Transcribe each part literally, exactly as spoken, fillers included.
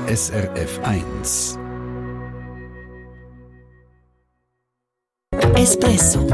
S R F eins. Espresso.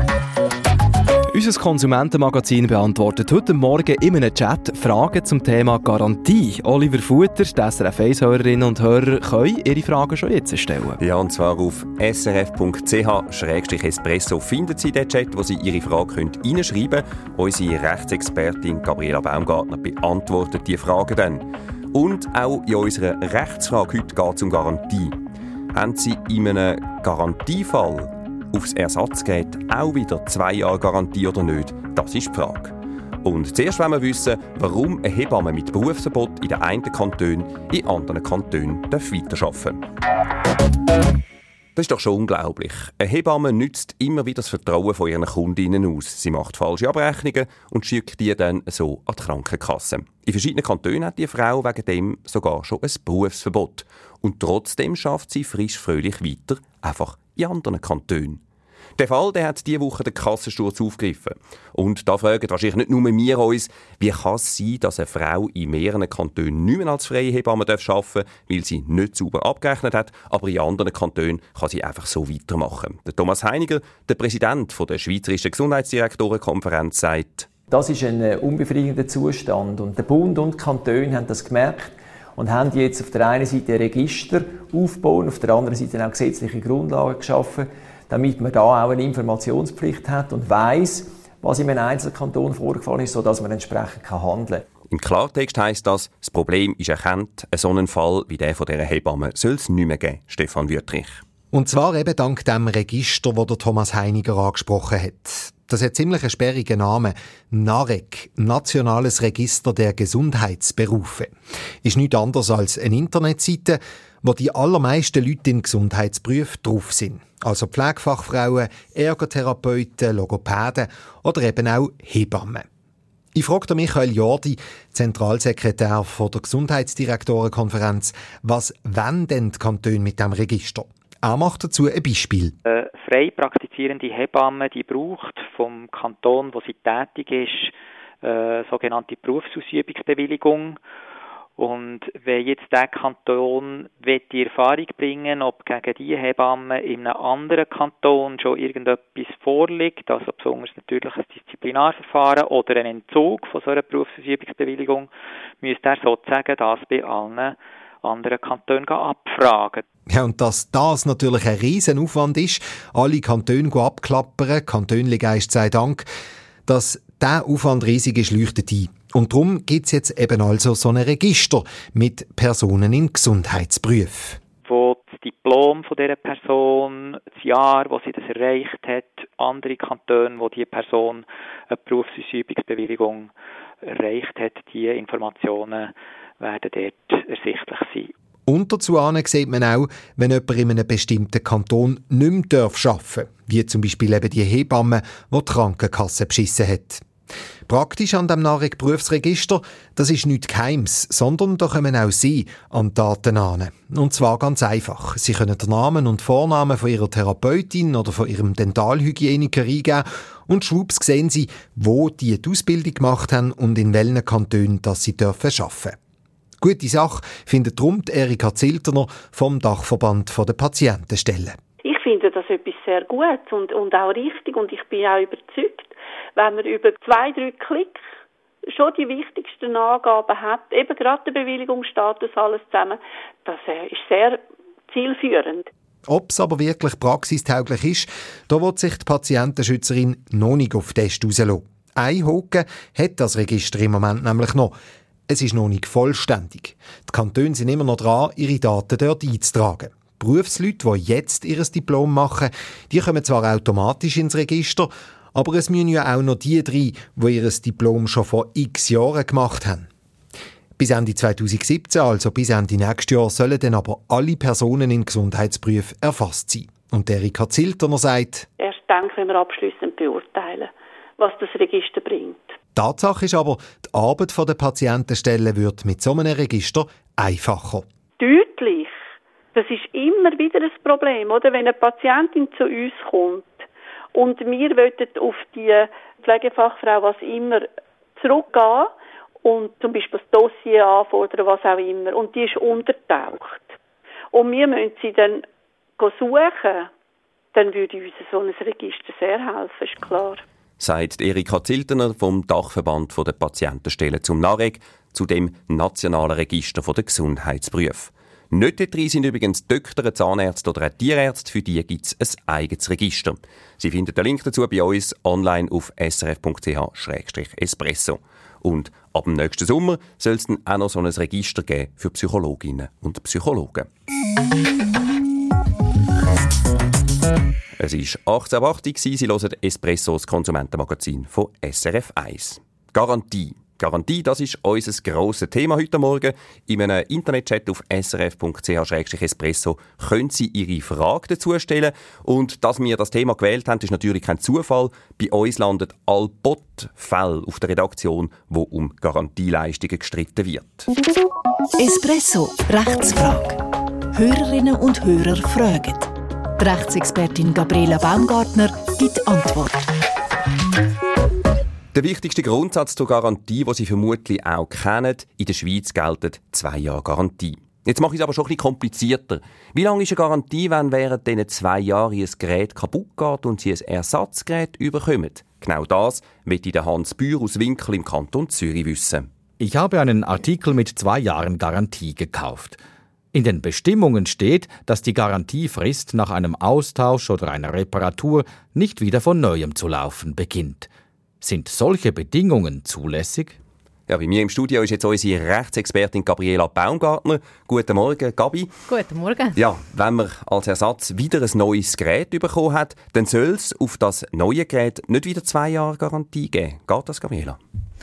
Unser Konsumentenmagazin beantwortet heute Morgen in einem Chat Fragen zum Thema Garantie. Oliver Futter, die S R F eins-Hörerinnen und Hörer, können ihre Fragen schon jetzt stellen. Ja, und zwar auf s r f punkt c h slash espresso finden Sie den Chat, wo Sie Ihre Frage reinschreiben können. Unsere Rechtsexpertin Gabriela Baumgartner beantwortet die Fragen dann. Und auch in unserer Rechtsfrage heute geht es um Garantie. Haben Sie in einem Garantiefall aufs Ersatzgerät auch wieder zwei Jahre Garantie oder nicht? Das ist die Frage. Und zuerst wollen wir wissen, warum eine Hebamme mit Berufsverbot in den einen Kantonen in anderen Kantonen weiterarbeiten darf. Das ist doch schon unglaublich. Eine Hebamme nützt immer wieder das Vertrauen von ihren Kundinnen aus. Sie macht falsche Abrechnungen und schickt die dann so an die Krankenkasse. In verschiedenen Kantonen hat die Frau wegen dem sogar schon ein Berufsverbot. Und trotzdem schafft sie frisch fröhlich weiter, einfach in anderen Kantonen. Der Fall der hat diese Woche den Kassensturz aufgegriffen. Und da fragen wahrscheinlich nicht nur wir uns, wie kann es sein, dass eine Frau in mehreren Kantonen nicht mehr als freie Hebamme arbeiten darf, weil sie nicht sauber abgerechnet hat, aber in anderen Kantonen kann sie einfach so weitermachen. Der Thomas Heiniger, der Präsident der Schweizerischen Gesundheitsdirektorenkonferenz, sagt: Das ist ein unbefriedigender Zustand. Und der Bund und die Kantone haben das gemerkt und haben jetzt auf der einen Seite ein Register aufgebaut, auf der anderen Seite auch gesetzliche Grundlagen geschaffen, damit man da auch eine Informationspflicht hat und weiss, was in einem Einzelkanton vorgefallen ist, sodass man entsprechend handeln kann. Im Klartext heisst das, das Problem ist erkannt. Ein solchen Fall wie der von dieser Hebamme soll es nicht mehr geben, Stefan Wüttrich. Und zwar eben dank dem Register, das der Thomas Heiniger angesprochen hat. Das hat ziemlich einen sperrigen Namen. NAREC, Nationales Register der Gesundheitsberufe. Ist nichts anderes als eine Internetseite, wo die allermeisten Leute in Gesundheitsberufen drauf sind. Also Pflegefachfrauen, Ergotherapeuten, Logopäden oder eben auch Hebammen. Ich fragte Michael Jordi, Zentralsekretär von der Gesundheitsdirektorenkonferenz, was wollen denn die Kantone mit dem Register? Er macht dazu ein Beispiel. Eine frei praktizierende Hebamme, die braucht vom Kanton, wo sie tätig ist, eine sogenannte Berufsausübungsbewilligung. Und wenn jetzt der Kanton die Erfahrung bringen, ob gegen diese Hebamme in einem anderen Kanton schon irgendetwas vorliegt, also besonders natürlich ein Disziplinarverfahren oder ein Entzug von so einer Berufsausübungsbewilligung, müsste er sozusagen das bei allen anderen Kantonen abfragen. Ja, und dass das natürlich ein Riesenaufwand ist, alle Kantone abklappern, Kantönli Geist sei Dank, dass dieser Aufwand riesig ist, leuchtet ein. Und darum gibt es jetzt eben also so ein Register mit Personen in Gesundheitsberufen. Wo das Diplom von dieser Person, das Jahr, wo sie das erreicht hat, andere Kantone, wo die Person eine Berufsausübungsbewilligung erreicht hat, diese Informationen werden dort ersichtlich sein. Und dazu sieht man auch, wenn jemand in einem bestimmten Kanton nicht mehr arbeiten darf, wie zum Beispiel eben die Hebamme, die die Krankenkasse beschissen hat. Praktisch an dem NAREC-Berufsregister, das ist nichts Geheimes, sondern da kommen auch Sie an die Daten an. Und zwar ganz einfach. Sie können den Namen und Vornamen von Ihrer Therapeutin oder von Ihrem Dentalhygieniker eingeben und schwupps sehen Sie, wo die die Ausbildung gemacht haben und in welchen Kantonen dass Sie arbeiten dürfen. Gute Sache findet darum Erika Zilterner vom Dachverband der Patientenstellen. Ich finde das etwas sehr Gutes und, und auch richtig und ich bin auch überzeugt, wenn man über zwei, drei Klicks schon die wichtigsten Angaben hat, eben gerade der Bewilligungsstatus, alles zusammen, das ist sehr zielführend. Ob es aber wirklich praxistauglich ist, da will sich die Patientenschützerin noch nicht auf den Test rauslassen. Ein Haken hat das Register im Moment nämlich noch. Es ist noch nicht vollständig. Die Kantone sind immer noch dran, ihre Daten dort einzutragen. Berufsleute, die jetzt ihr Diplom machen, die kommen zwar automatisch ins Register, aber es müssen ja auch noch die drei, die ihr Diplom schon vor x Jahren gemacht haben. Bis Ende zwanzig siebzehn, also bis Ende nächstes Jahr, sollen dann aber alle Personen in Gesundheitsberufen erfasst sein. Und Erika Zilterner sagt: Erst dann können wir abschliessend beurteilen, was das Register bringt. Tatsache ist aber, die Arbeit der Patientenstellen wird mit so einem Register einfacher. Deutlich. Das ist immer wieder ein Problem, oder? Wenn eine Patientin zu uns kommt und wir wollen auf die Pflegefachfrau, was immer, zurückgehen und zum Beispiel das Dossier anfordern, was auch immer. Und die ist untertaucht. Und wir müssen sie dann suchen, dann würde uns so ein Register sehr helfen, ist klar. Sagt Erika Ziltener vom Dachverband der Patientenstellen zum NAREG zu dem nationalen Register der Gesundheitsberufe. Nicht dort drin sind übrigens Doktor, Zahnärzte oder auch Tierärzte, für die gibt es ein eigenes Register. Sie finden den Link dazu bei uns online auf s r f punkt c h slash espresso. Und ab dem nächsten Sommer soll es dann auch noch so ein Register geben für Psychologinnen und Psychologen. Es war achtzehn Uhr achtzig, Sie hören Espresso, das Konsumentenmagazin von S R F eins. Garantie. Garantie, das ist unser grosses Thema heute Morgen. In einem Internetchat auf s r f punkt c h slash espresso können Sie Ihre Frage dazu stellen. Und dass wir das Thema gewählt haben, ist natürlich kein Zufall. Bei uns landet allbot Fälle auf der Redaktion, wo um Garantieleistungen gestritten wird. Espresso, Rechtsfrage. Hörerinnen und Hörer fragen. Die Rechtsexpertin Gabriela Baumgartner gibt Antwort. Der wichtigste Grundsatz zur Garantie, den Sie vermutlich auch kennen: in der Schweiz gelten zwei Jahre Garantie. Jetzt mache ich es aber schon ein bisschen komplizierter. Wie lange ist eine Garantie, wenn während diesen zwei Jahren Ihr Gerät kaputt geht und Sie ein Ersatzgerät bekommen? Genau das möchte der Hans Bühr aus Winkel im Kanton Zürich wissen. Ich habe einen Artikel mit zwei Jahren Garantie gekauft. In den Bestimmungen steht, dass die Garantiefrist nach einem Austausch oder einer Reparatur nicht wieder von Neuem zu laufen beginnt. Sind solche Bedingungen zulässig? Ja, bei mir im Studio ist jetzt unsere Rechtsexpertin Gabriela Baumgartner. Guten Morgen, Gabi. Guten Morgen. Ja, wenn man als Ersatz wieder ein neues Gerät bekommen hat, dann soll es auf das neue Gerät nicht wieder zwei Jahre Garantie geben. Geht das, Gabriela?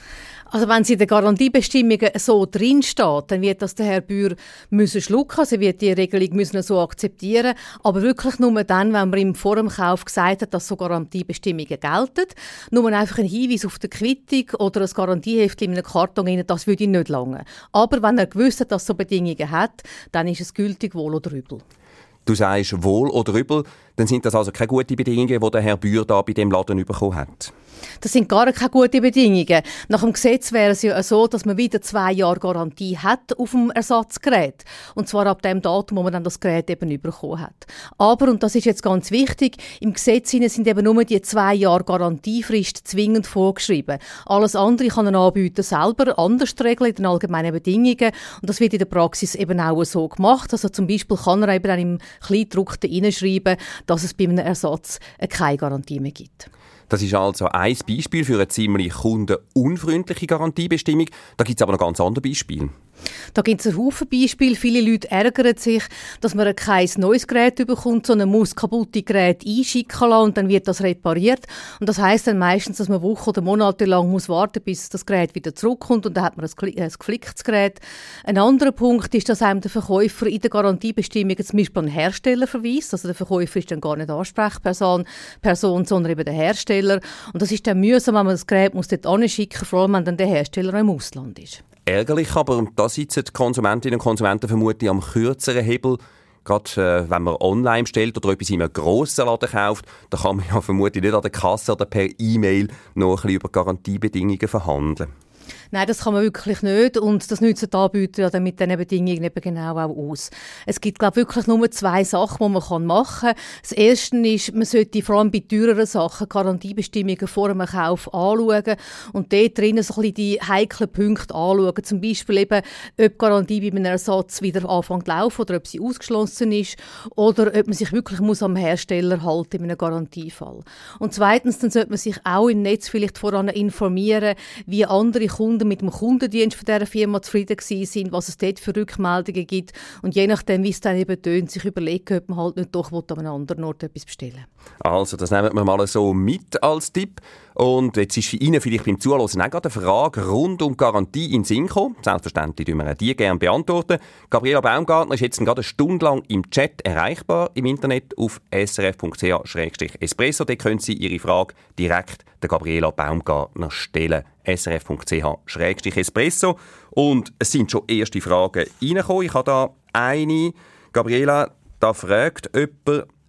Also wenn sie in den Garantiebestimmungen so drinsteht, dann wird das der Herr Bühr müssen schlucken. Sie wird die Regelung müssen so akzeptieren. Aber wirklich nur dann, wenn man ihm vor dem Kauf gesagt hat, dass so Garantiebestimmungen gelten. Nur einfach ein Hinweis auf die Quittung oder ein Garantieheft in einem Karton rein, das würde ihn nicht lange. Aber wenn er gewusst hat, dass es so Bedingungen hat, dann ist es gültig, wohl oder übel. Du sagst wohl oder übel, dann sind das also keine guten Bedingungen, die der Herr Bühr da bei dem Laden bekommen hat. Das sind gar keine guten Bedingungen. Nach dem Gesetz wäre es ja so, dass man wieder zwei Jahre Garantie hat auf dem Ersatzgerät. Und zwar ab dem Datum, wo man dann das Gerät eben bekommen hat. Aber, und das ist jetzt ganz wichtig, im Gesetz sind eben nur die zwei Jahre Garantiefrist zwingend vorgeschrieben. Alles andere kann ein Anbieter selber anders regeln in den allgemeinen Bedingungen. Und das wird in der Praxis eben auch so gemacht. Also zum Beispiel kann er eben dann im Kleindruckten hineinschreiben, dass es bei einem Ersatz keine Garantie mehr gibt. Das ist also ein Beispiel für eine ziemlich kundenunfreundliche Garantiebestimmung. Da gibt es aber noch ganz andere Beispiele. Da gibt es einen Haufen Beispiele. Viele Leute ärgern sich, dass man kein neues Gerät bekommt, sondern muss kaputte Geräte einschicken lassen und dann wird das repariert. Und das heisst dann meistens, dass man Wochen oder Monate lang muss warten, bis das Gerät wieder zurückkommt und dann hat man ein, ein geflicktes Gerät. Ein anderer Punkt ist, dass einem der Verkäufer in der Garantiebestimmung zum Beispiel einen Hersteller verweist. Also der Verkäufer ist dann gar nicht Ansprechperson, Person, sondern eben der Hersteller. Und das ist dann mühsam, wenn man das Gerät muss dort hinschicken muss, vor allem wenn dann der Hersteller im Ausland ist. Ärgerlich, aber da sitzen die Konsumentinnen und Konsumenten vermutlich am kürzeren Hebel. Gerade äh, wenn man online bestellt oder etwas in einem grossen Laden kauft, da kann man ja vermutlich nicht an der Kasse oder per E-Mail noch ein bisschen über Garantiebedingungen verhandeln. Nein, das kann man wirklich nicht und das nützen die Anbieter ja dann mit diesen Bedingungen eben genau auch aus. Es gibt, glaube ich, wirklich nur zwei Sachen, die man machen kann. Das Erste ist, man sollte vor allem bei teureren Sachen Garantiebestimmungen vor einem Kauf anschauen und dort drinnen so ein bisschen die heiklen Punkte anschauen. Zum Beispiel eben, ob Garantie bei einem Ersatz wieder anfängt zu laufen oder ob sie ausgeschlossen ist oder ob man sich wirklich muss am Hersteller halten in einem Garantiefall. Und zweitens, dann sollte man sich auch im Netz vielleicht voran informieren, wie andere Kunden mit dem Kundendienst von dieser Firma zufrieden sind, was es dort für Rückmeldungen gibt. Und je nachdem, wie es dann eben tönt, sich überlegen, ob man halt nicht doch an einem anderen Ort etwas bestellen will. Also, das nehmen wir mal so mit als Tipp. Und jetzt ist Ihnen vielleicht beim Zuhören auch gerade eine Frage rund um Garantie in den Sinn gekommen. Selbstverständlich beantworten wir die gerne beantworten. Gabriela Baumgartner ist jetzt gerade eine Stunde lang im Chat erreichbar im Internet auf s r f punkt c h slash espresso. Dort können Sie Ihre Frage direkt der Gabriela Baumgartner stellen. s r f punkt c h slash espresso. Und es sind schon erste Fragen reingekommen. Ich habe da eine. Gabriela, da fragt jemand,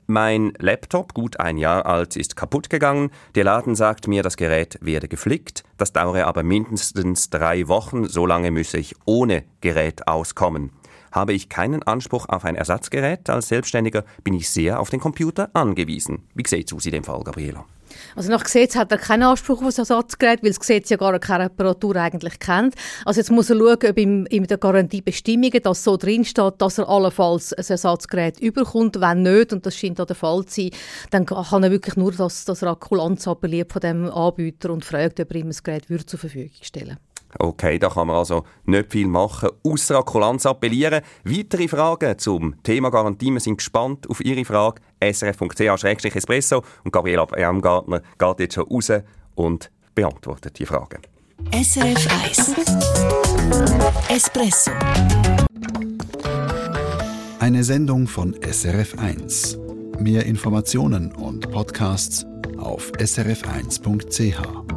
Mein Laptop, gut ein Jahr alt, ist kaputt gegangen. Der Laden sagt mir, das Gerät werde geflickt. Das dauere aber mindestens drei Wochen. So lange müsse ich ohne Gerät auskommen. Habe ich keinen Anspruch auf ein Ersatzgerät? Als Selbstständiger bin ich sehr auf den Computer angewiesen. Wie sieht es aus in dem Fall, Gabriela? Also nach Gesetz hat er keinen Anspruch auf ein Ersatzgerät, weil das Gesetz ja gar keine Reparatur eigentlich kennt. Also jetzt muss er schauen, ob in, in der Garantiebestimmungen das so drinsteht, dass er allenfalls ein Ersatzgerät überkommt. Wenn nicht, und das scheint auch der Fall zu sein, dann kann er wirklich nur das, das Kulanz appelliert von dem Anbieter und fragt, ob er ihm ein Gerät würde zur Verfügung stellen würde. Okay, da kann man also nicht viel machen, ausser Kulanz appellieren. Weitere Fragen zum Thema Garantie, wir sind gespannt auf Ihre Frage. S R F Punkt C H Schrägstrich Espresso und Gabriela Baumgartner geht jetzt schon raus und beantwortet die Fragen. S R F eins Espresso. Eine Sendung von S R F eins. Mehr Informationen und Podcasts auf s r f eins punkt c h.